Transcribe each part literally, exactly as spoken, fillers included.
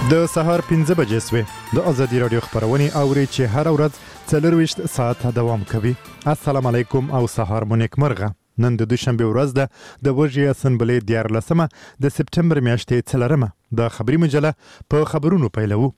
د سهار پنځه بجې سوې د ازادي راډیو خبرونه اوري چې هر ورځ څلرویشت ساعت دوام کوي. السلام علیکم او سهار مو نیکمرغه. نن د دوشنبه ورځ ده د وژې اسمبلې دیارلسمه د سپټمبر میاشتې څلرمه. د خبري مجله په خبرونو پیلوو.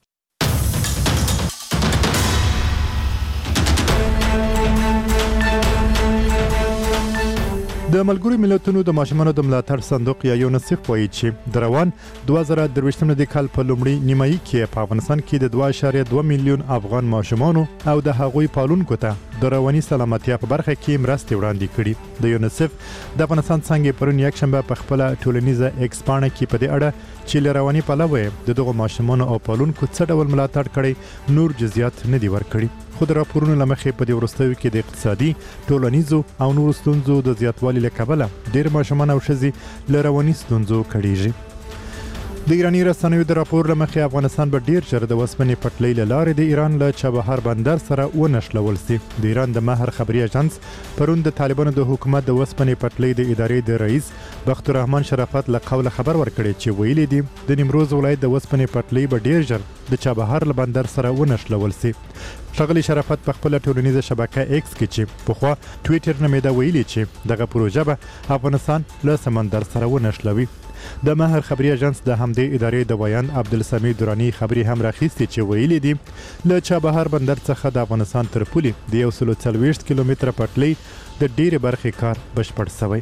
د ملګرو ملتونو د ماشومانو د ملاتړ صندوق یا یونیسف وایي چې د روان دوه زره درویشتم د کال په لومړي نیمایي کې په افغانستان کې د دوه اعشاریه دوه میلیون افغان ماشومانو او د هغوی پالونکو ته د رواني سلامتیا په برخه کې مرستې وړاندې کړي. د یونیسف د افغانستان څنګه پرون یک شنبه په خپل ټولنیزه ایکس پاڼه کې په دې اړه چې له رواني پلوه د دغو ماشومانو او پالونکو څه ډول ملاتړ کړي نور جزئیات نه دی ورکړي. خو د راپورونو له مخې په دې وروستیو کې د اقتصادي، ټولنیزو او نورو ستونزو د زیاتوالي له کبله ډېر ماشومان او ښځې له رواني ستونزو کړېږي. د ایراني رسنیو د راپور له مخې افغانستان به ډېر ژر د وسپنې پټلۍ له لارې د ایران له چابهار بندر سره ونښلول سي. د ایران د مهر خبري اژانس پرون د طالبانو د حکومت د وسپنې پټلۍ د ادارې د رئیس بختالرحمن شرافت له قوله خبر ورکړی چې ویلي دي د نیمروز ولایت د وسپنې پټلۍ به ډېر ژر د چابهار له بندر سره ونښلول سي. ښاغلي شرافت په خپل ټولنیزه شبکه ایکس کې چې پخوا ټویټر نومیده ویلي چې دغه پروژه به افغانستان له سمندر سره ونښلوي. د مهر خبري اژانس د همدې ادارې د ویان عبدالسمیع درانی خبري هم راخیستي چې ویلي دي له چابهار بندر څخه د افغانستان تر پولې د یو سل څلوېښت کیلومتره پټلۍ د ډېرې برخې کار بشپړ شوی.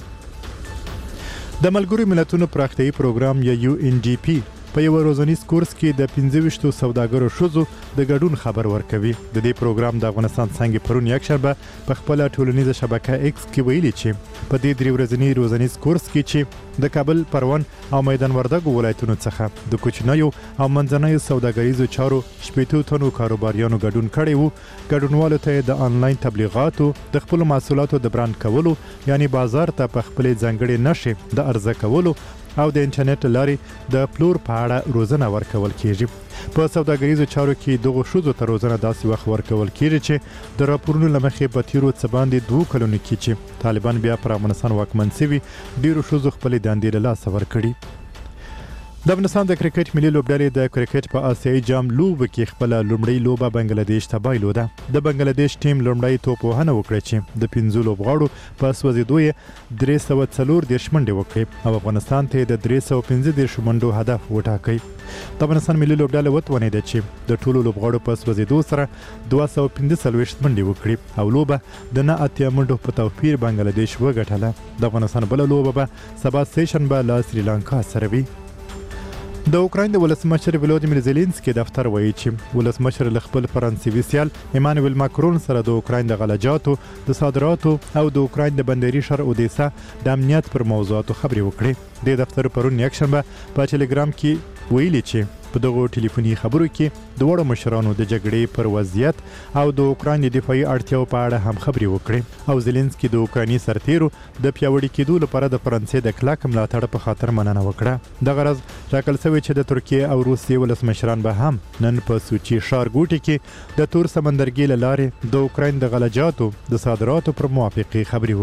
د ملګرو ملتونو پراختیایي پروګرام یا یو ان ډي پی په یو روزنیز کورس کې د پنځه ویشتو سوداګرو ښځو د ګډون خبر ورکوي. د دې پروګرام د افغانستان څنګه پرون یک شنبه په خپل ټولنیزه شبکه ایکس کې ویلي چې په دې درې ورځني روزنیز کورس کې چې د کابل، پروان او میدان وردګو ولایتونو څخه د کوچنیو او منځنیو سوداګریزو چارو شپېتو تنو کاروباریانو ګډون کړی وو. ګډونوالو ته د آنلاین تبلیغاتو د خپلو محصولاتو د برانډ کولو یعنی بازار ته په خپلې ځانګړې نښې د عرضه کولو او د انټرنیټ لارې د پلور په اړه روزنه ورکول کیږي. په سوداګریزو چارو کې دغه ښځو ته روزنه داسې وخت ورکول کیږي چې د راپورونو له مخې په تیرو څه باندې دوه کلونو کې چې طالبان بیا پر افغانستان واکمن شوي ډیرو ښځو خپلې دندې له لاسه ورکړي. د افغانستان د کرکټ ملي لوبډلې د کرکټ په آسیایي جام لوبه کې خپل لومړی لوبه بنگلاديش ته بایلوده. د بنگلاديش ټیم لومړی توپوهنه وکړه چې د پنځو لوبغاړو په سوځېدو یې درې سوه څلور دېرش منډې وکړې او افغانستان ته د درې سوه پنځه دېرش منډو هدف وټاکئ. د افغانستان ملي لوبډله وتوانېده چې د ټولو لوبغاړو په سوځېدو سره دوه سوه پنځه څلوېښت منډې وکړي او لوبه د نه اتیا منډو په توپیر بنگلاديش وګټله. د افغانستان بله لوبه به سبا سه شنبه له سریلانکا سره وي. د اوکراین د ولسمشر ولودیمیر زيلنسکي دفتر وایي چې ولسمشر له خپل فرانسوي سیال ایمانوئل ماکرون سره د اوکراین د غلجاتو، د صادراتو او د اوکراین د بندري شهر اودیسا د امنیت پر موضوعاتو خبرې وکړې. د دفتر پرون یک شنبه په ټلګرام کې ویلي چې په دغو ټلیفوني خبرو کې دواړو مشرانو د جګړې پر وضعیت او د اوکراین د دفاعي اړتیاو په اړه هم خبرې وکړې او زيلنسکي د اوکرایني سرتیرو د پیاوړي کېدو لپاره د فرانسې د کلک ملاتړ په خاطر مننه وکړه. دغه ورځ ټاکل شوې چې د ترکیې او روسیې ولسمشران به هم نن په سوچي ښارګوټي کې د تور سمندرګي له لارې د اوکراین د غلجاتو د صادراتو پر موافقې خبرې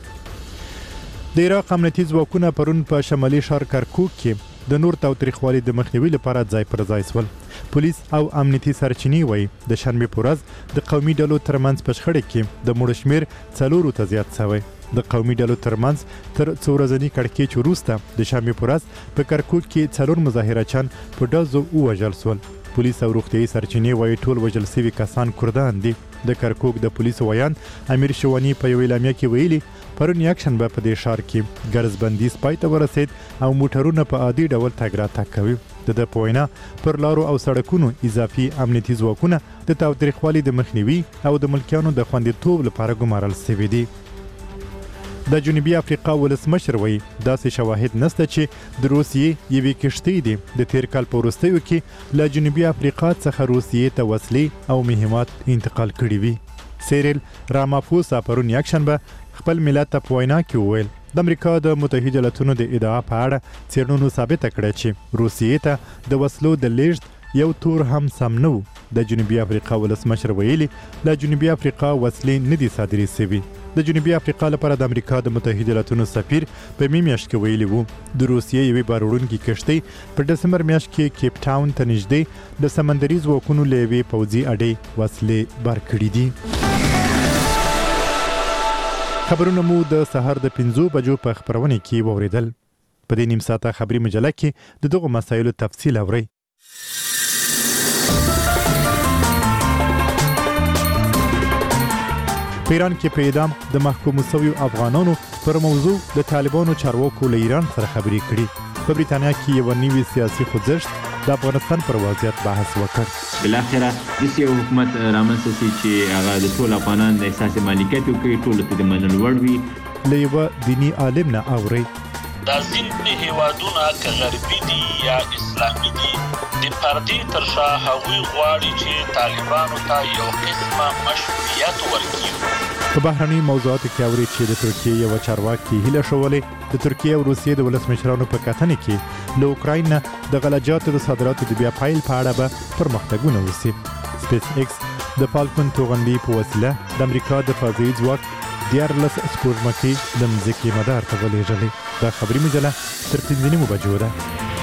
وکړي. د عراق امنیتي ځواکونه پرون په شمالي ښار کرکوک کې د نور تاوتریخوالي د مخنیوي لپاره ځای پر ځای سول. پولیس او امنیتي سرچینې وایي د شنبې په ورځ د قومي ډلو ترمنځ په شخړه کې د مړو شمېر څلورو ته زیات شوی. د قومي ډلو ترمنځ تر څو ورځني کړکېچ وروسته د شنبې په ورځ په کرکوک کې څلور مظاهرچیان په ډزو ووژل سول. پولیس او روغتیایي سرچینې وایي ټول وژل شوي کسان کردان دي. د کرکوک د پولیسو ویان امیر شوانی په یو اعلامیه کې ویلي پرون یک شنبه په دې ښار کې ګرځبندي پای ته ورسید او موټرونه په عادي ډول تګ راتګ کوي. د ده په وینا پر لارو او سړکونو اضافي امنیتي ځواکونه د تاوتریخوالي د مخنیوي او د ملکیانو د خوندیتوب لپاره ګمارل شوي دي. د جنوبي افریقا ولسمشر وایي داسې شواهد نشته چې د روسیې یوې کښتۍ دي د تیر کال په وروستیو کې له جنوبي افریقا څخه روسیې ته وسلې او مهمات انتقال کړي وي. سیریل رامافوسا پرون یک شنبه خپل ملت ته په وینا کې وویل د امریکا د متحده ایالاتونو د ادعا په اړه څېړنو ثابته کړه چې روسیې ته د وسلو د لیږد یو تور هم سم نه و. د جنوبي افریقا ولسمشر ویلي له جنوبي افریقا وسلې نه دي صادرې شوي. د جنوبي افریقا لپاره د امریکا د متحده ایالاتونو سفیر په می میاشت کې ویلي وو د روسیې یوې باروړونکې کشتۍ په دسمبر میاشت کې کیپ ټاون ته نږدې د سمندري ځواکونو له یوې پوځي اډې وسلې بار کړې دي. خبرونه مو د سهار د پنځو بجو په خبرونه کې واوریدل. په دې نیم ساعته خبري مجله کې د دغو مسایلو تفصیل اورئ. په ایران کې په اعدام د محکومو شویو افغانانو پر موضوع د طالبانو چارواکو له ایران سره خبرې کړي. په بریتانیا کې یو نوی سیاسي خوځښت د افغانستان پر وضعیت بحث وکړ. بالاخره د سیاسي حکومت رامنځته شي چې هغه د ټول افغانانو د احساس مالکیت وکړي، ټول ته د منلو وړ وي. له یوه دیني عالم نه اورئ. دا ځینې هیوادونه که غربي دي یا اسلامي دي د پردې تر شا هغوی غواړي چې طالبانو ته یو قسمه مشروعیت ورکړي. په بهرنیو موضوعاتو کې اورئ چې د ترکیې یوه چارواکي هیله شولې د ترکیې او روسیې د ولسمشرانو په کتنې کې له اوکراین نه د غلجاتو د صادراتو د بیا پیل په اړه به پرمختګونه وشي. سپیس ایکس د فالکون توغندي په وسیله د امریکا د فضایي ځواک دیارلس سپوږمکۍ د مځکې مدار ته ولېږلې. دا خبري مجله تر پنځه نیمو بجو ده.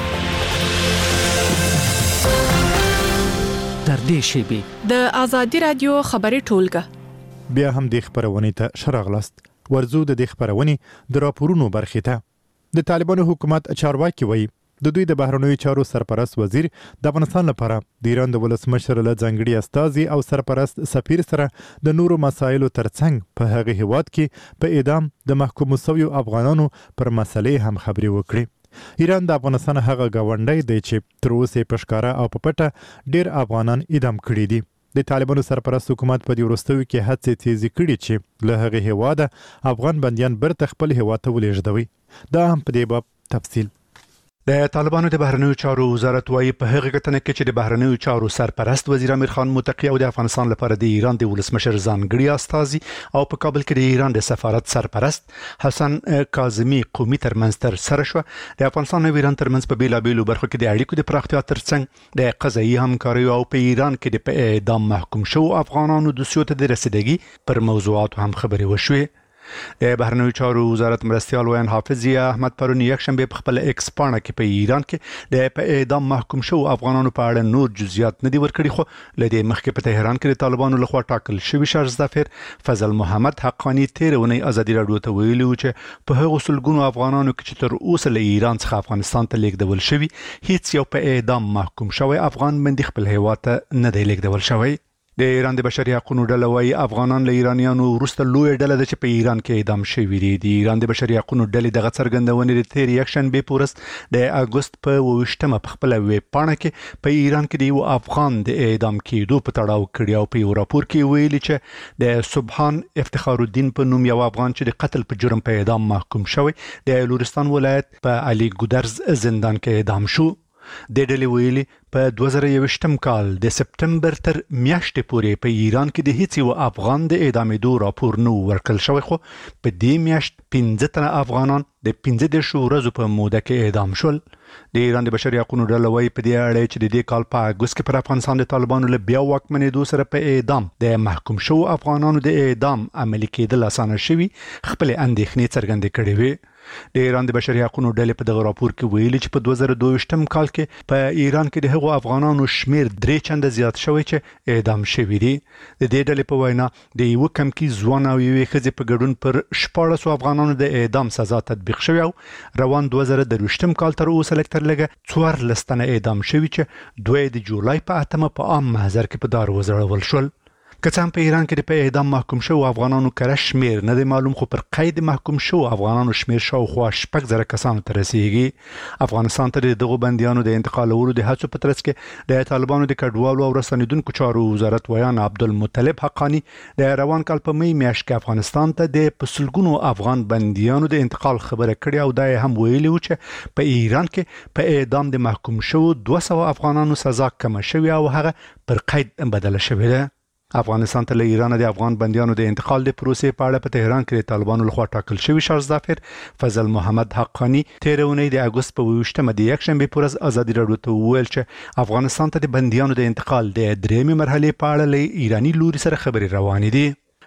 تر دې شیبې د آزادي رادیو خبري ټولګه بیا هم د خبرونې ته شراغلاست. ورزو د دې خبرونې د راپورونو برخې ته. د طالبانو حکومت چارواکي وایي د دوی د بهرنیو چارو سرپرست وزیر د افغانستان لپاره د ایران د ولسمشر له ځانګړي استازي او سرپرست سفیر سره د نورو مسایلو ترڅنګ په هغه هیواد کې په اعدام د محکومو شویو افغانانو پر مسلې هم خبرې وکړي. ایران د افغانستان هغه گاونډی دی چې تر اوسه په ښکاره او په پټه ډیر افغانان اعدام کړي دي. د طالبانو سرپرست حکومت په دې وروستیو کې هڅې تیزې کړي چې له هغه هیواده افغان بندیان بیرته خپل هیواد ته ولېږدوي. دا هم په دې باب تفصیل. د طالبانو د بهرنیو چارو وزارت وايي په هغه کتنه کې چې د بهرنیو چارو سرپرست وزیر امیر خان متقی او د افغانستان لپاره د ایران د ولسمشر ځانګړي استازي او په کابل کې د ایران د سفارت سرپرست حسن کاظمی قومي ترمنځ تر سره شو. د افغانستان او ایران ترمنځ په بیلابیلو برخو کې د اړیکو د پراختیا ترڅنګ د قضایي همکارۍ او په ایران کې د اعدام محکوم شو افغانانو د سیو ته د رسیدګي پر موضوعاتو هم خبرې وشوې. د بهرنیو چارو وزارت مرستیال ویان حافظ ضیا احمد پرون یکشنبه په خپل ایکس پاڼه کې په ایران کې د اعدام محکوم شو افغانانو په اړه نور جزئیات نه دی ورکړي، خو لدې مخکې په تهران کې د طالبانو لخوا ټاکل شوی شهرزدافر فضل محمد حقانی تیرونی ازادي رادیو ته ویلي چې په هغو سلګونو افغانانو کې چې تر اوسه له ایران څخه افغانستان ته لیږدول شوی هیڅ یو په اعدام محکوم شوی افغان بندي خپل هیواد ته نه دی لیږدول شوی. د ایران د بشري حقوقو ډله وايي افغانان له ایرانیانو وروسته لوی ډله ده چې په ایران کې اعدام شوي دي. د ایران د بشري حقوقو ډلې دغه څرګندونې د تیر یکشنبه په ورځ د اګوست په اوویشتمه په خپل ویب پاڼه کې په ایران کې د یو افغان د اعدام کېدو په تړاو کړی او په یو راپور کې ویلي چې د سبحان افتخار الدین په نوم یو افغان چې د قتل په جرم په اعدام محکوم شوی د لورستان ولایت په علي ګودرز زندان کې اعدام شو. د ډلې ویلي په دوه زره یوویشتم کال د سپتمبر تر میاشتې پورې په ایران کې د هیڅ یو افغان د اعدامېدو راپور نه ورکړل شوی، خو په دې میاشت پنځه تنه افغانان د پنځه دېرشو ورځو په موده کې اعدام شول. د ایران د بشري حقوقو ډله وايي په دې اړه چې د دې کال په اګوست کې پر افغانستان د طالبانو له بیا واکمنېدو سره په اعدام د محکوم شو افغانانو د اعدام عملي کېدل اسانه شوي خپل اندېښنې څرګندې کړې وې. د ایران د بشري حقوقو ډلې په دغه راپور کې ویلي چې په دوه زره دوه ویشتم کال کې په ایران کې د هغو افغانانو شمیر درې چنده زیات شوی چې اعدام شوي دي. د دې ډلې په وینا د یو کمکی ځوان او یوې ښځې په ګډون پر شپاړسو افغانانو د اعدام سزا تطبیق شوی او روان دوه زره درویشتم کال تر اوسه لږ تر لږه څوارلس تنه اعدام شوي چې دوی د جولای په اتمه په عام محضر کې په دار وځړول شول. که څه هم په ایران کې د په اعدام محکوم شو افغانانو کره شمیر نه دی معلوم، خو پر قید محکوم شو افغانانو شمیر شاوخوا شپږ زره کسانو ته رسیږي. افغانستان ته دغه بندیانو د انتقالولو د هڅو په ترڅ کې د طالبانو د کډوالو او رسنیدونکو چارو وزارت ویان عبدالمطلب حقانی د روان کال په می میاشت کې افغانستان ته د پسلګونو افغان بندیانو د انتقال خبره کړې او دا هم ویلي و چې په ایران کې په اعدام د محکوم شو دوه سوه افغانانو سزا کم شوی او هغه پر قید بدله شوې ده. افغانستان ته له ایران د افغان بندیانو د انتقال د پروسې په اړه په تهران کې د طالبانو لخوا ټاکل شوی شهرزدافر فضل محمد حقانی تیرونی د اګوست په اوویشتمه د یکشنبه په ورځ ازادي رادیو ته وویل چې افغانستان ته د بندیانو د انتقال د درېمې مرحلې په اړه له ایراني لوري سره خبرې روانې دي.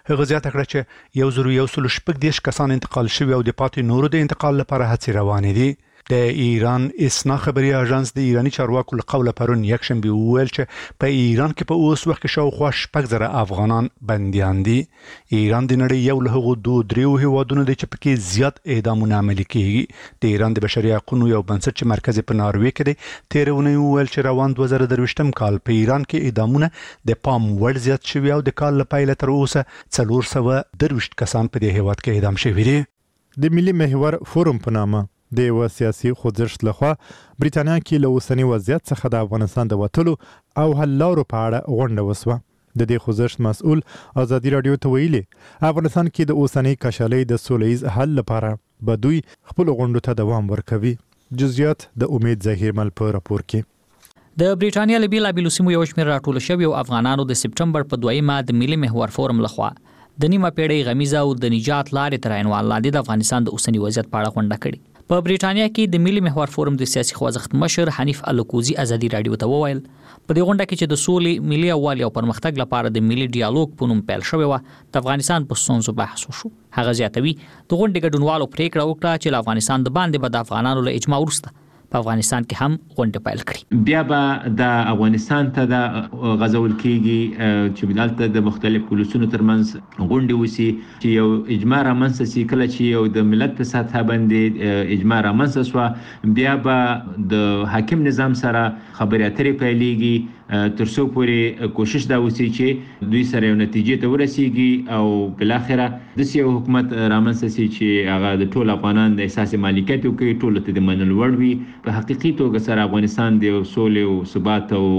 هغه زیاته کړه چې یو زرو یو سل شپږ دیش کسان انتقال شوي او د پاتې نورو د انتقال لپاره هڅې روانې دي. د ایران اسنا خبري اژانس د ایرانی چارواکو له قوله پرون یکشنبه وویل چې په ایران کې په اوس وخت کې شاوخوا شپږ زره افغانان بنديان دي. ایران د نړۍ یو له هغو دوه دریو هیوادونو دی چې پکې زیات اعدامونه عملي کیږي. د ایران د بشري حقوقو یو بنسټ چې مرکز په ناروې کې دی تیرونه ویل چې روان دوه زره درویشتم کال په ایران کې اعدامونه د پام وړ زیات شوي او د کال لپاره تر اوسه څلور سوه درویشت کسان په دې هیواد کې اعدام شوي دي. د ملي محور فورم په نامه د یو سیاسي خوځښت لخوا بریټانیا کې له اوسنی وضعیت څخه د افغانستان د وټلو او حل لارو په اړه غونډه وسوه. د دې خوځښت مسؤل ازادي رادیو ته ویلي افغانستان کې د اوسنی کشالۍ د سولهییز حل لپاره به دوی خپل غونډو ته دوام ورکوي. جزئیات د امید ظهیرمل په راپور کې. د بریټانیا له بیلابیلو سیمو یو شمېر راټول شوي او افغانانو د سپټمبر په دویمه د ملي محور فورم لخوا د نیمه پیړۍ غمیزه او د نجات لارې تر عنوان لاندې د افغانستان د اوسنی وضعیت په اړه غونډه کړې. په بریټانیا کې د ملي محور فورم د سیاسي خوځښت مشر حنیف الکوزي ازادي رادیو ته وویل په دې غونډه کې چې د سولې ملي یووالي او پرمختګ لپاره د ملي ډیالوګ په نوم پیل شوی و د افغانستان په ستونزو بحث وشو. هغه زیاتوي د غونډې ګډونوالو پریکړه وکړه چې له افغانستان د باندې به د افغانانو له اجماع وروسته په افغانستان کې هم غونډه پیل کړي. بیا به د افغانستان ته د غزول کېږي چې بدالته د مختلف پولیسونو ترمنځ غونډې وسی چې یو اجماع رامنځته شي. کله چې یو د ملت په سطح باندې اجماع رامنځته شو بیا به د حاکم نظام سره خبرې اترې پیلېږي تر څو پورې کوشش دا وسی چې دوی سره یو نتیجې ته ورسیږي او بل اخره د سیاسي حکومت رامنځته شي چې هغه د ټول افغانان د احساس مالکیت او کې ټول ته د منل وړ وي. په حقیقي توګه سره افغانستان د سولې او ثبات او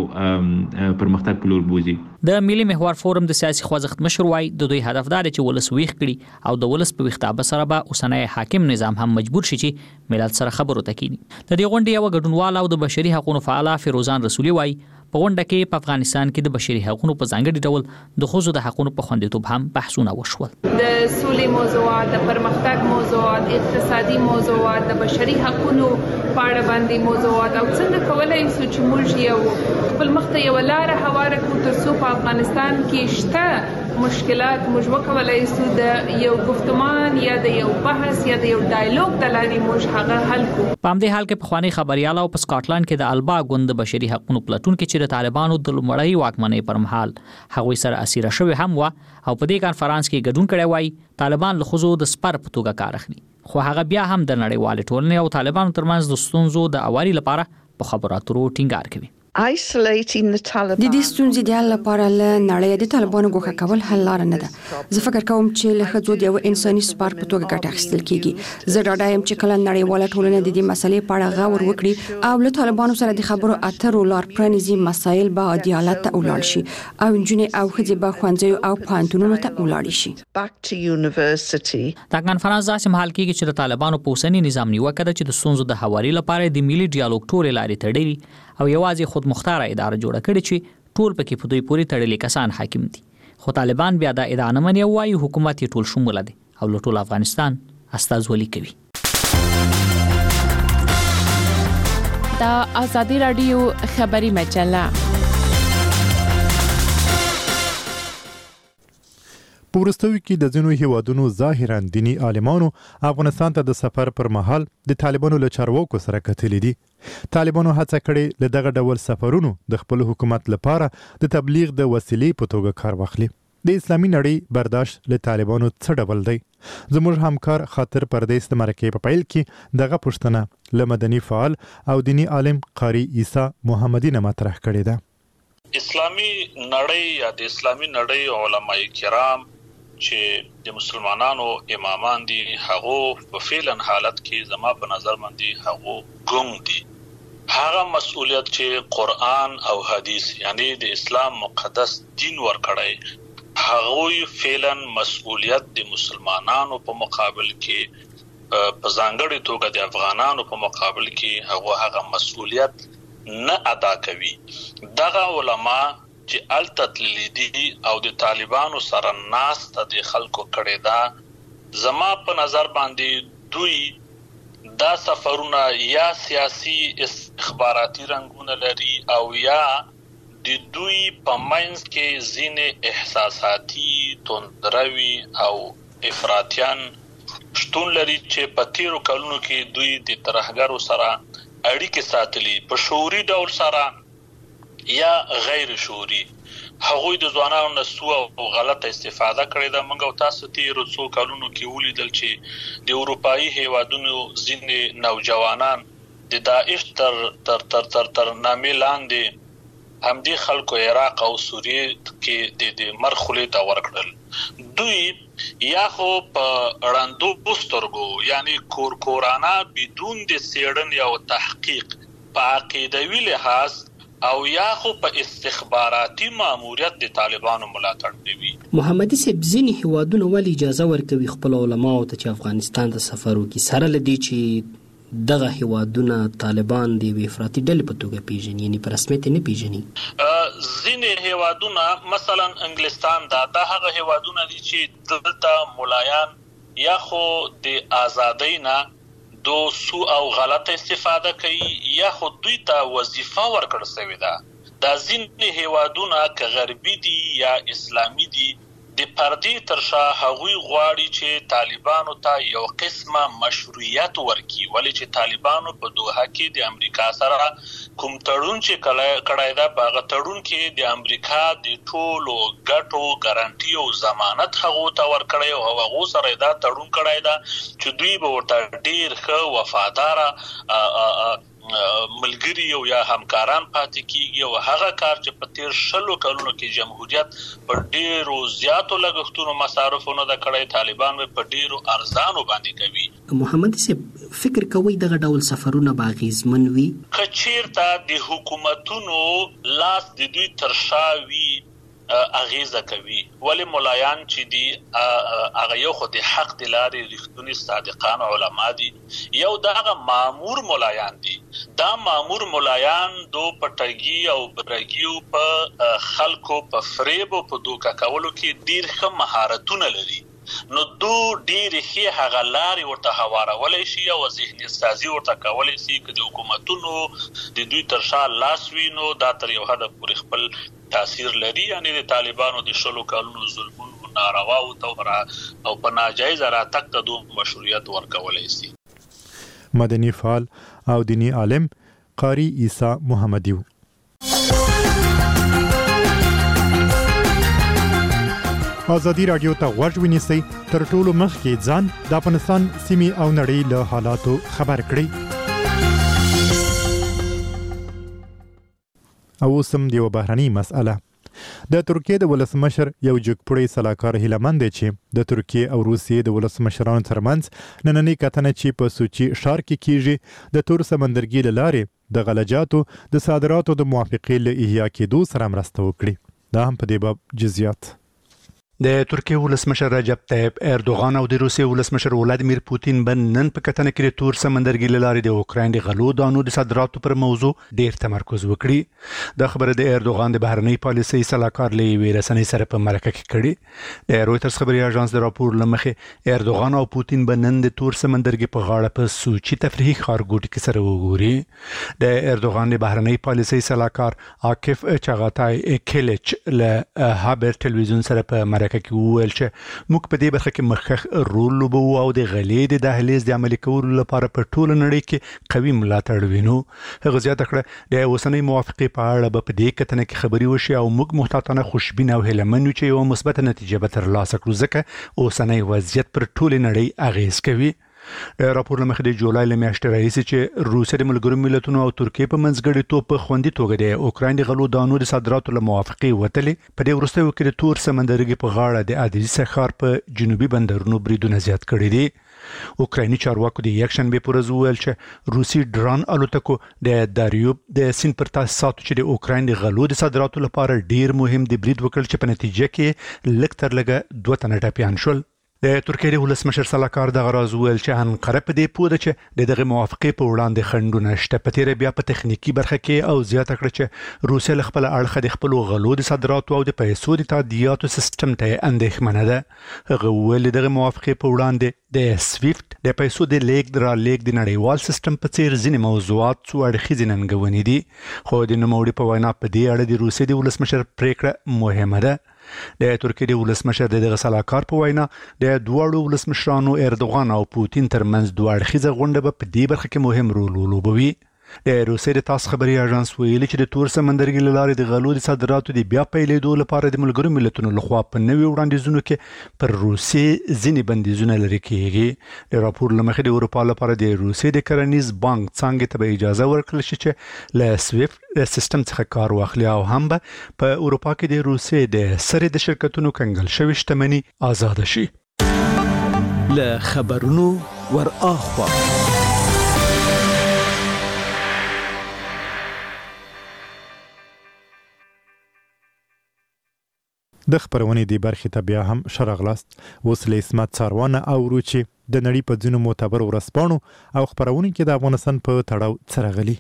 پرمختګ په لور بوزي. د ملي محور فورم د سیاسي خوځښت مشر وايي د دوی هدف دا دی چې ولس ویښ کړي او د ولس په ویښتابه سره به اوسنی حاکم نظام هم مجبور شي چې ملت سره خبرو ته کینی. د دې غونډې یو ګډونوال او د بشري حقوقو فعال فیروزان رسولي وايي په غونډه کې په افغانستان کې د بشري حقوقو په ځانګړي ډول د ښځو د حقوقو په خوندیتوب هم بحثونه وشول. د سولې موضوعات، د پرمختګ موضوعات، اقتصادي موضوعات، د بشري حقوقو په اړه باندې موضوعات او څنګه کولای شو چې موږ یو خپل مخ ته یو لار هواره کړو تر څو په افغانستان کې شته مشکلات موږ وکولای شو د یو گفتمان یا د یو بحث یا د یو ډایالوګ د لارې موږ هغه حل کړو. په همدې حال کې پخوانی خبريال او په سکاټلند کې د البا ګوند بشري حقوقو پلاتون کې چې د طالبانو د لومړی واکمنۍ پر مهال هغوی سره اسیره شوی هم و او په دې کانفرنس کې ګډون کړی وای طالبان له خزو د سپر په توګه کار اخلي. خو هغه بیا هم د نړیوال ټولنې او طالبانو ترمنځ د ستونزو د اواري لپاره په خبرو اترو ټینګار کوي. د دې ستونزې د حل لپاره له نړۍ د طالبانو ګوښه کول حل لاره نه ده. زه فکر کوم چې له ښځو د یو انساني سپار په توګه ګټه اخیستل کیږي. زه ډاډه یم چې کله نړیواله ټولنه د دې مسلې په اړه غور وکړي او له طالبانو سره د خبرو اترو لار پرانیزي مسایل به عدالت ته ولاړ شي او نجونې او ښځې به ښوونځیو او پوهنتونونو ته ولاړ شي. دا کانفرنس داسې مهال کېږي چې د طالبانو په اوسني نظام نیوکه ده چې د ستونزو د هواري لپاره د ملي ډیالوګ ټولې لارې تړلي او یوازې خود مختاره اداره جوړه کړې چې ټول پکې په دوی پورې تړلي کسان حاکم دي. خو طالبان بیا دا ادعا نه مني او وايي حکومت یې ټول شموله دی او له ټول افغانستان استازولي کوي. دا ازادي رادیو خبري مجله. په وروستیو کې د ځینو هیوادونو ظاهراً دیني عالمانو افغانستان ته د سفر پر مهال د طالبانو له چارواکو سره کتلي دي. طالبانو هڅه کړې له دغه ډول سفرونو د خپل حکومت لپاره د تبلیغ د وسیلې په توګه کار واخلي. د اسلامي نړۍ برداشت له طالبانو څه ډول دی؟ زموږ همکار خاطر پردیس د مرکې په پیل کې دغه پوښتنه له مدني فعال او دیني عالم قاری عیسی محمدی نه مطرح کړې ده. اسلامي نړۍ یا د اسلامي نړۍ علماء کرام چې د مسلمانانو امامان دي هغه په فعلا حالت کې زما په نظر باندې هغه ګم دي. هغه مسؤلیت چې قرآن او حدیث یعنی د اسلام مقدس دین ورکړی هغه فعلا مسؤلیت د مسلمانانو په مقابل کې په ځانګړي توګه د افغانانو په مقابل کې هغه هغه مسؤلیت نه ادا کوي. دغه علما چې التتللی دي او د طالبانو سره ناس ته د خلکو کړي دا زما په نظر باندې دوی دا سفرونه یا سیاسي استخباراتي رنګونه لري او یا د دوی په منځ کې ځینې احساساتي توندروي او افراطیان شتون لري چې په تیرو کلونو کې دوی د ترهګرو سره اړیکې ساتلي په شعوري ډول سره یا غیر شعوري. هغوی د ځوانانو نسو او غلطه استفاده کړې ده. موږ او تاسو تیرو څو کلونو کې ولیدل چې د اروپאי هیوادونو ځینې نوجوانان د داعش تر تر تر تر تر نامې لاندې همدې خلکو عراق او سوریه کې د د مرخلې ته ورکړل. دوی یا خو په رندو سترګو یعنی کورکورانه بدون د سیړن او تحقیق په عقیدوي لحاظ او یا خو په استخباراتي ماموریت د طالبانو ملاتړ کوي. محمدي صاحب ځینې هیوادونه ولې اجازه ورکوي خپل علماو ته چې افغانستان ته سفر وکړي سره لدی چې دغه هیوادونه طالبان دی وی افراطي ډلې په توګه پیژني یعنی په رسمیت نه پیژني؟ ځینې هیوادونه مثلا انګلستان دا د هغه هیوادونه دي چې دلته ملایان یا خو د ازادۍ نه دو سو او غلطه استفاده کوي یا خو دوی ته وظیفه ورکړل شوې ده. دا ځینې هیوادونه که غربي دي یا اسلامي دي د پردې ترشا هغوی غواړي چې طالبانو ته یو قسمه مشروعیت ورکړي ولې چې طالبانو په دوحه کې د امریکا سره کوم تړون چې کړای دا په هغه تړون کې د امریکا د ټولو ګټو ګارانټي او ضمانت هغه ته ورکړی او هغه سره دا تړون کړای دا چې دوی به ورته ډیر ښه وفادار ملګری او یا همکاران پاتې کیږي او هغه کار چې په تیر شلو کلونو کې جمهوریت په ډیرو زیاتو لګښتونو مصارفونو د کړای طالبان په ډیرو ارزانو باندې کوي. محمد صاحب فکر کوي دغه ډول سفرونه باغیزمن وي؟ کچیرته د حکومتونو لاس د دوی ترشاوي اغیزه کوي ولی ملایان چې دی هغه یو خو د حق د لارې رښتونی صادقان علما دي یو دغه مامور ملایان دي. دا مامور ملایان دو پټګي او برګیو په خلکو په فریب او په دوکا کولو کې ډیر ښه مهارتونه لري نو دو ډیر ښه هغه لارې ورته هوارولای شي او ذهني سازي ورته کولای شي چې د حکومتونو د دوی ترشا لاس وینو دا تر یو حد پورې خپل تاثیر لري یعنی د طالبانو د شلو کلونو ظلمونو ناروا او توغرا او په ناجایز راتګ ته دوه مشروعیت ورکولای شي. مدني فعال او دینی عالم قاری عیسی محمدی ازادي رادیو ته غوږ ونیسئ تر ټولو مخکې ځان د افغانستان سیمې او نړۍ له حالاتو خبر کړئ. او سم دیو بهرنی مسأله د ترکیه د ولسمشر یو جګپړی سلاکار هیلمند چې د ترکیه او روسیې د ولسمشرانو ترمنځ نننی کتنه چې په سوچي ښار کې کیږي د تور سمندرګي له لارې د غلجاتو د صادراتو د موافقې له احیا کېدو سره مرسته وکړي. دا هم په دې باب جزئیات د ترکیه ولسمشر رجب طیب اردوغان او د روسیې ولسمشر ولادیمیر پوتین بن نن په کتنه کې د تور سمندرګي له لارې د اوکراین د غلو دانو د صادراتو پر موضوع ډیر تمرکز وکړي. د خبره د اردوغان د بهرنی پالیسۍ سلاکار لوي رسنۍ سره په مرکه کې کړي. د رويټرز خبري اژانس د راپور لمخې اردوغان او پوتین بن نن د تور سمندرګي په غاړه په سوچي تفریحي ښارګوټ کې سره وګوري. د اردوغان د بهرنی پالیسۍ سلاکار عاکف چغاتای کلیچ له هابر ټلویزیون سره په مرکه کې وویل چې موږ په دې برخه کې مخکښ رول لوبو او د غلې د دهلیز د عملي کولو لپاره په ټوله نړۍ کې قوي ملاتړ وینو. هغه زیاته کړه د اوسنۍ موافقې په اړه به په دې کتنه کې خبري وشي او موږ محتاطانه خوشبین او هیلمن یو چې یو مثبت نتیجه به ترلاسه کړو ځکه اوسنۍ وضعیت پر ټوله نړۍ اغیز کوي. راپور لمخې د جولای له میاشتې راهیسې چې روسیه د ملګرو ملتونو او ترکیه په منځګړیتوب په خوندي توګه د اوکراین د غلو دانو د صادراتو له موافقې وتلې. په دې وروستیو کې د تور سمندرګي په غاړه د ادریسا ښار په جنوبي بندرونو بریدونه زیات کړي دي. اوکرایني چارواکو د یکشنبه پر ورځ وویل چې روسي ډرون الوتکو د داریوب د سین پر تاسیساتو چې د اوکراین د غلو د صادراتو لپاره ډیر مهم دی برید وکړ چې په نتیجه کې لږ تر لږه دوه تنه ټپیان شول. د ترکیې د ولسمشر سلاکار د غراز ویل چې انقره په دې پوه ده چې دغه موافقه په وړاندې خندونه شته په تیر بیا په تخنیکی برخه کې او زیاته کړ چې روسیه له خپل اړخ د خپل غلو د صادراتو او د پیسو د تادیاتو سیستم ته اندېښمنه ده. هغه ویل دغه موافقه په وړاندې د سویفت د پیسو د لیک درا لیک د نړیوال سیستم په څیر ځینې موضوعات څو اړخیزې ننګونې دي خو د نوموړي په وینا په دې اړه د روسیې د ولسمشر پریکړه مهمه ده. د ترکیې د ولسمشر د سلاکار په وینا د دوه ولسمشرانو اردوغان او پوتین ترمنځ دوه اړخیزه غونډه په دې برخه کې مهم رول ولوبوي. د روسیې د تاس خبري اژانس ویلي چې د تور سمندرګي له لارې د غلو د صادراتو د بیا پیلېدو لپاره د ملګرو ملتونو لخوا په نوي وړاندیزونو کې پر روسیې ځینې بندیزونه لري کېږي. د راپور له مخې د اروپا لپاره د روسیې د کرنیز بانک څنګه ته اجازه ورکړل شي چې له سویفت سیستم څخه کار واخلي او هم په اروپا کې د روسیې د سره د شرکتونو کنګل شوی شتمنۍ آزاد شي. له خبرونو ور اخوا د خبرونې دی برخې ته بیا هم شرغلاست اوس له اسمت څاروانه او روچي د نړۍ په ځینو معتبر ورسپانو او خبرونه کې د افغانستان په تړاو څرغلي.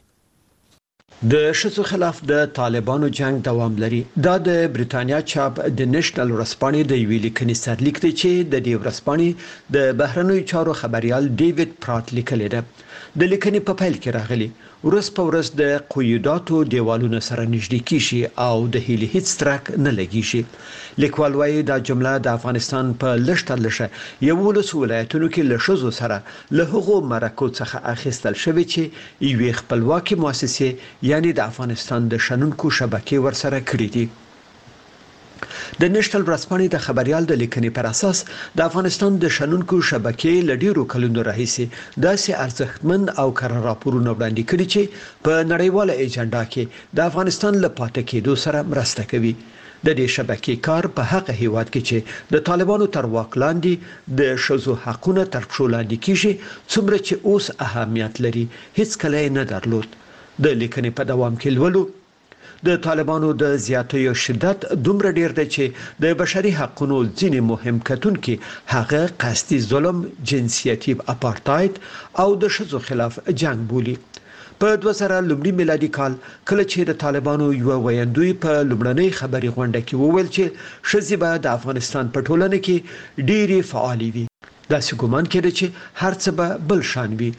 د شذو خلاف د طالبانو جنگ دوام لري. دا د بریټانیا چاپ د نېشنل ورسپانې د ویلي کني سرلیک دی چې د دې ورسپانې د بهرنوي چارو خبريال ډیوډ پرات لیکل دی. د لیکنې په پیل کې راغلي ورس په ورس د قیوداتو دیوالونو سره نږدې کیږي او د هیلي هیڅ ترک نه لګیږي. لیکوال وايي دا جمله د افغانستان په لشتر لشه یو ولس ولایتونو کې له شذو سره له هغو مرکو څخه اخیستل شوی چې یو خپلواکي مؤسسه یعنی د افغانستان د شنونکو شبکې ورسره کړې دي. د نېشنل ورسپانې د خبريال د لیکنې پر اساس د افغانستان د شنونکو شبکې لډیرو کلونو راهیسي داسې ارزښتمن او کره راپورونه وړاندې کړي چې په نړیواله ایجنډا کې د افغانستان لپاره کېدو سره مرسته کوي. د دې شبکې کار په هغه هیواد کې چې د طالبانو تر واک لاندې د شذو حقوقو تر پښو لاندې کیږي څومره چې اوس اهمیت لري هیڅ کله نه درلود. د لیکنې په دوام کې لولو د طالبانو د زیاتیو شدت دومره ډیر دی چې د بشري حقوقو ځینې مهم کتونکو هغه قصدي ظلم، جنسیتي اپارتاید او د شذو خلاف جنگ بولي. په دوه زره لومړي میلادي کال کله چې د طالبانو یو ویاندوی په لومړنۍ خبري غونډه کې وویل چې شذې به د افغانستان په ټولنه کې ډېری فعال وي. دا څه ګمان کړي چې هر څه به بل شان وي.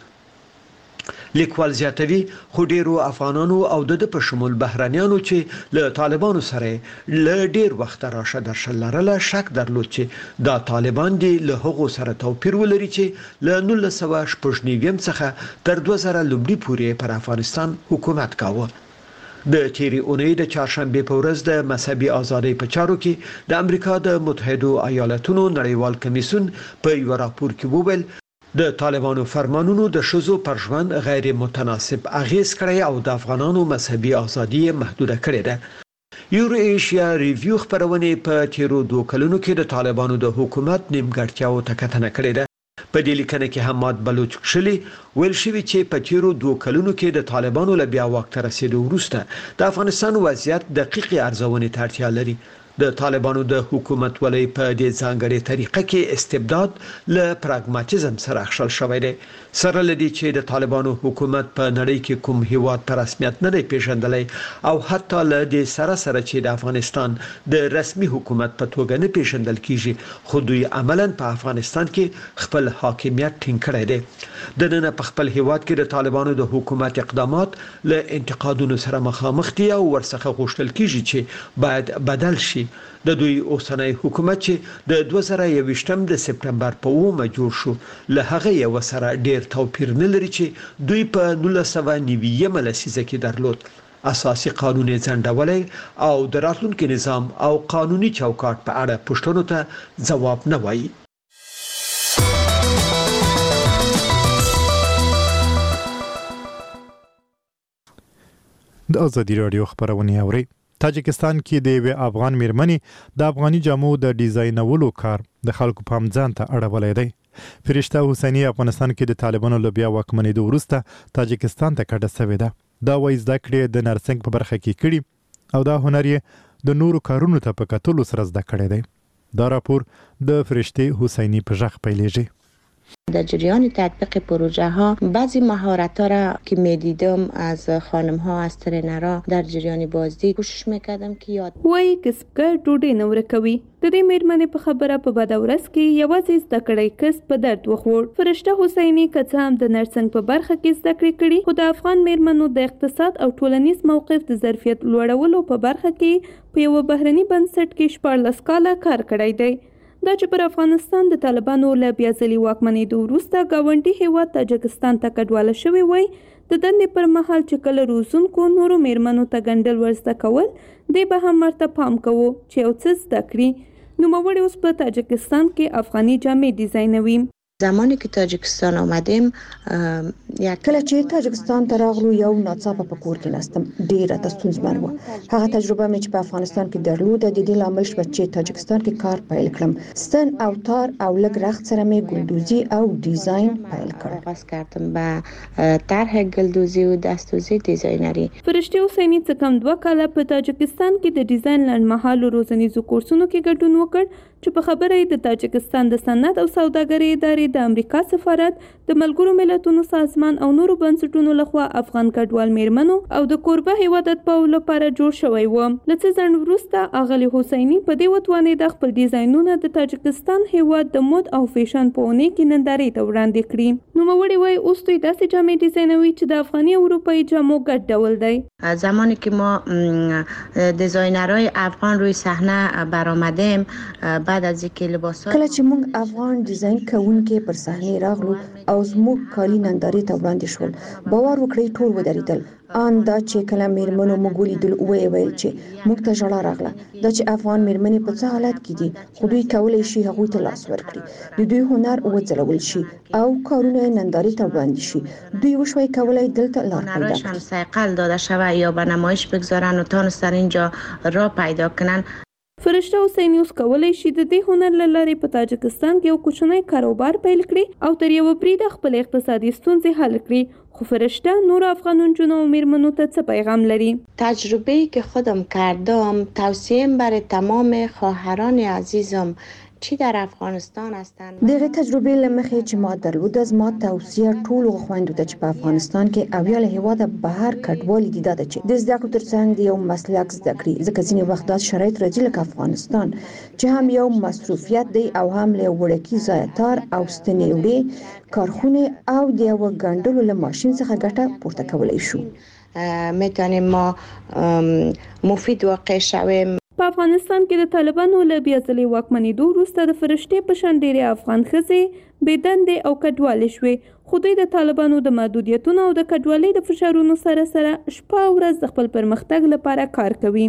لیکوال زیاتوي خو ډیرو افغانانو او د په شمول بهرانيانو چې له طالبانو سره له ډیر وخت راشه درشل لرله شک درلود چې دا طالبان دي له هغو سره توپیر ولري چې له نولس سوه شپږ نوي څخه تر دوه زره لومړي پورې پر افغانستان حکومت کاوه. د تیری اونۍ د چهارشنبه په ورځ د مذهبي ازادۍ په چارو کې د امریکا د متحده ایالاتونو نړیوال کمیسیون په یو راپور کې وویل د طالبانو فرمانونو د شذو پر ژوند غیر متناسب اغیز کړی او د افغانانو مذهبي ازادي محدوده کړې ده. یورو ایشیا ریویو خبرونه په تیرو دوه کلونو کې د طالبانو د حکومت نیمګړتیاو ته کتنه کړې ده. په دې لیکنه کې حماد بلوچ کشلی ویل شوی چې په تیرو دوه کلونو کې د طالبانو له بیا واک ته رسیدو وروسته د افغانستان وضعیت دقیق ارزونه ته اړتیا لري. د طالبانو د حکومت ولې په دې ځانګړي طریقه کې استبداد له پراګماتیزم سره خشل شوی دی. سره لدی چې د طالبانو حکومت په نړۍ کې کوم هیواد پر رسمیت نه دی پیژندلی او حتی له دې سره سره چې د افغانستان د رسمي حکومت په توګه نه پیژندل کیږي خو دوی عملاً په افغانستان کې خپل حاکمیت ټینګ کړی دی. د نن په خپل هیواد کې د طالبانو د حکومت اقدامات له انتقادونو سره مخامخ دي او ورڅخه غوښتل کیږي چې باید بدل شي. د دوی اوسنۍ حکومت چې د دوه زره یوویشتم د سپټمبر په اومه جوړ شو له هغه یو سره ډیر توپیر نه لري چې دوی په نولس سوه نوي لسیزه کې درلود. اساسي قانون یې ځنډولی او د راتلونکي نظام او قانوني چوکاټ په اړه پوښتنو ته ځواب نه وایي. د ازادي رادیو خبرونه اوري. تاجکستان کې د یو افغان میرمنې د افغاني جامو د ډیزاینولو کار د خلکو پام ځان ته اړولې دی. فرشته حسینی افغانستان کې د طالبانو له بیا واکمنېدو وروسته تاجکستان ته کډه شوې ده. دا وایي زده کړې د نرسنګ په برخه کې کړي او دا هنر یې د نورو کارونو ته په کتلو سره زده کړی دی. دا راپور د فرشته حسینی په ژغ پیلېږي. در جریان تطبیق پروژه ها بعضی مهارت ها را که میدیدم از خانم ها از ترینرها در جریان بازدید کوشش میکردم که یاد وای کسبګر ډوډۍ نه ورکوي. د دې میرمنې په خبره په بد ورځ کې یوازې زده کړی کس په درد وخوړ. فرشته حسینی که هم د نرسنګ په برخه کې زده کړې کړي خو د افغان میرمنو د اقتصاد او ټولنیز موقف د ظرفیت لوړولو په برخه کې په یو بهرني بنسټ کې شپږلس کاله کار کړی دی. دا چې پر افغانستان د طالبانو له بیا ځلي واکمنېدو وروسته ګاونډي هیواد تاجکستان ته کډواله شوی وای د دندې پر مهال چې کله روزونکو نورو میرمنو ته ګنډل ورزده کول دی به هم ورته پام کوو چې یو څه زده کړي. نوموړی اوس په تاجکستان کې افغاني جامې ډیزاینوي. زمانی که تاجکستان آمدیم کله چې تاجکستان ته راغلو یو ناڅاپه په کور کې نستم ډیره د ستونزمن و. هغه تجربه مې چې په افغانستان کې درلوده د دې لامل شو چې تاجکستان کې کار پیل کړم. ستن او تار او لږ رخت سره مې ګلدوزي او ډیزاین پیل کړ. آغاز کردم به طرح گلدوزی و دستوزی دیزاینری. فرشته حسینی څه کم دوه کاله په تاجکستان کې د ډیزاین لنډمهالو روزنیزو کورسونو کې ګډون وکړ چې په خبره یې د تاجکستان د صنعت او سوداګرۍ ادارې د امریکا سفارت د ملګرو ملتونو سازمان او نورو بنسټونو لخوا افغان کډوال میرمنو او د کوربه هیواد د پاو لپاره جوړ شوی و. لڅ ځن وروسته اغلی حسینی په دې وتوانې د خپل ډیزاینونه د تاجکستان هیواد د مود او فیشن په اونۍ کې نندارې ته وړاندې کړي. نوموړی وایي اوس دوی داسې جامې ډیزاینوي چې د افغاني او اروپایي جامو ګډ ډول دی. زمانی که ما دیزاینرهای افغان روی صحنه برآمدیم بعد از اینکه لباسا کله چې موږ افغان ډیزاین کوونکې پر صحنه راغلو او زموږ کالي نندارې ته وړاندې شول باور وکړئ ټول ودرېدل. ان دا چې کله میرمنو موږ ولیدل وایي ویل چې موږ ته ژړا راغله دا چې افغان میرمنې په څه حالت کې دي خو دوی کولی شي هغوی ته لاس ورکړي د دوی هنر وځلول شي او کارونه نندارې ته وړاندې شي. دوی وشوي کولی دلته لار پیدا کړي سایقل داده شود یا به نمایش بگذارن و تانستن اینجا راه پیدا کنن. فرشته حسینی اوس کولی شي د دې هنر له لارې په تاجکستان کې یو کوچنی کاروبار پیل کړي او تر یوه بریده خپل اقتصادي ستونزې حل کړي. خو فرشته نور افغان نجونو و میرمنو ته څه پیغام لري؟ تجربه‌ای که خودم کردم توصیه‌ام برای تمام خواهران عزیزم چی در افغانستان هستند. دغه تجربه لمخې چې ما درلود از ما توصیه ټول خويندو ته چې په افغانستان کې او یا له هیواده بهر کډوالي دي دا چې د زده کړو ترڅنګ یو مسلک زده کړي ځکه ځینې وخت دا شرایط راځي لکه افغانستان چې هم یو مصروفیت دی او هم له وړکی ځایتار او ستنې وړي کارخونه او د یو ګنډلو له ماشين څخه ګټه پورته کولای شو. میتونیم ما مفید واقع شویم. په افغانستان کې د طالبانو له بیا ځلې واکمنېدو وروسته د فرشتې په شان ډېرې افغان ښځې بې دندې او کډوالې شوې خو دوی د طالبانو د محدودیتونو او د کډوالۍ د فشارونو سره سره شپه او ورځ د خپل پرمختګ لپاره کار کوي.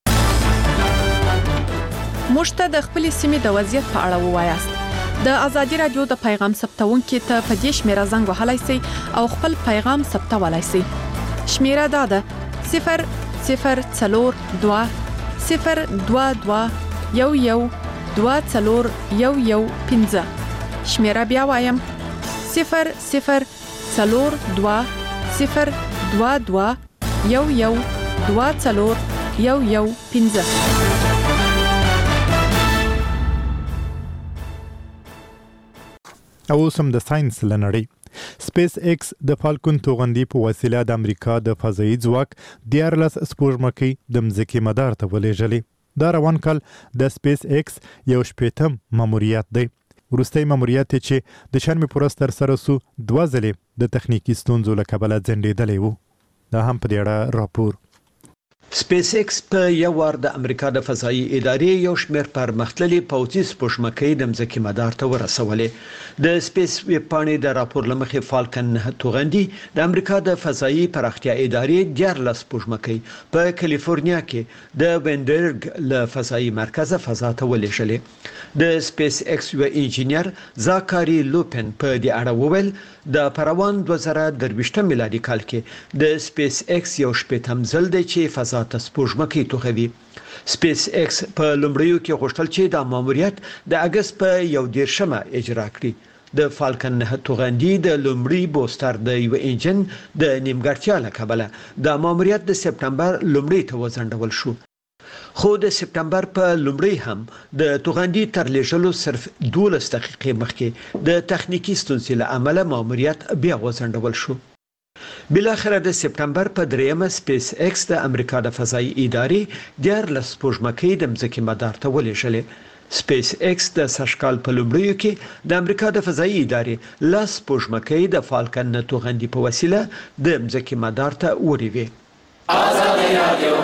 موږ ته د خپلې سیمې د وضعیت په اړه ووایاست. د ازادي رادیو د پیغام ثبتونکو ته په دې شمیره زنګ وهلای شئ او خپل پیغام ثبتولای شئ. شمیره دا ده صفر صفر څلور دوه صفر دوه دوه یو یو دوه څلور یو یو پنځه. شمیره بیا وایم صفر صفر څلور دوه صفر دوه دوه یو یو دوه څلور یو یو پنځه. او سم د ساينس لنړی سپیس ایکس د فالکون توغندي په وسیله د امریکا د فضایي ځواک دیارلس سپوږمکۍ د مځکې مدار ته ولېږلې. دا روان کال د سپیس ایکس یو شپېتم ماموریت دی. وروستی ماموریت چې د شرمې په ورځ ترسره سو دوه ځلې د تخنیکي ستونزو له کبله ځنډېدلی و. دا هم په دې اړه راپور. سپیس ایکس په یو وار د امریکا د فضایي ادارې یو شمېر پرمختللي پوځي سپوږمکۍ د مځکې مدار ته ورسولې. د سپیس ویبپاڼې د راپور لمخې فالکن توغندي د امریکا د فضایي پراختیا ادارې دیارلس سپوږمکۍ په کالیفورنیا کې د وینډرګ له فضایي مرکزه فضا ته ولېږلې. د سپیس ایکس یو انجینیر زاکاری لوپن په دې اړه وویل د پروان دوه زره درویشتم میلادي کال کې د سپیس ایکس یو شپېتم ځل دی چې فضا ته سپوږمکۍ توغوي. سپیس ایکس په لومړیو کې غوښتل چې د ماموریت د اگست په یو دیرشمه اجرا کړي. د فالکن توغندي د لومړي بوستر د یو انجن د نیمګړتیا له کبله د ماموریت د سپتمبر لومړي ته وځنډول شو. خو د سپتمبر په لومړۍ هم د توغندي تر لېږلو صرف دولس دقیقې مخکې د تخنیکی ستونزې له امله ماموریت بیا وځنډول شو. بل اخر د سپتمبر په دریمه سپیس ایکس د امریکا د فضایي ادارې دیارلس سپوږمکۍ د مځکې مدار ته ولېږلې. سپیس ایکس د سشکال په لومړیو کې د امریکا د فضایي ادارې لاس سپوږمکۍ د فالکن توغندي په وسیله د مځکې مدار ته وړي وي. آزاد رادیو